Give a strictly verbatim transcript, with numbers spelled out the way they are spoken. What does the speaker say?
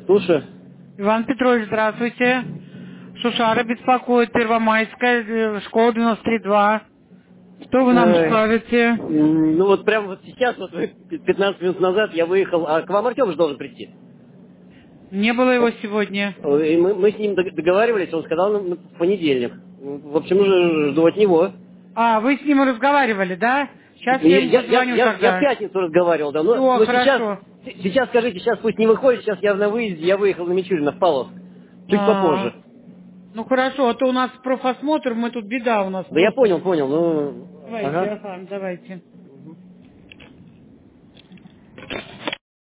Слушай. Иван Петрович, здравствуйте. Шушара беспокоит, Первомайская, э, школа девяносто три два. Что вы нам Ой. скажете? М, Ну вот прямо вот сейчас, вот вы- пятнадцать минут назад я выехал, а к вам Артем же должен прийти. Не было его О, сегодня. о, И мы, мы с ним дог- договаривались, он сказал ну, в понедельник. Ну, В общем, нужно жду от него. А, вы с ним разговаривали, да? Сейчас я Я, ему я, я, позвоню я- я в тогда. пятницу разговаривал, да, но, Все, но сейчас, хорошо. с- сейчас скажите, сейчас пусть не выходит, сейчас я на выезде, я выехал на Мичурина в Павловск. Чуть А, попозже. ну хорошо, а то у нас профосмотр, мы тут беда у нас Да я просто. понял, понял, ну, Давайте, ага. ага, давайте.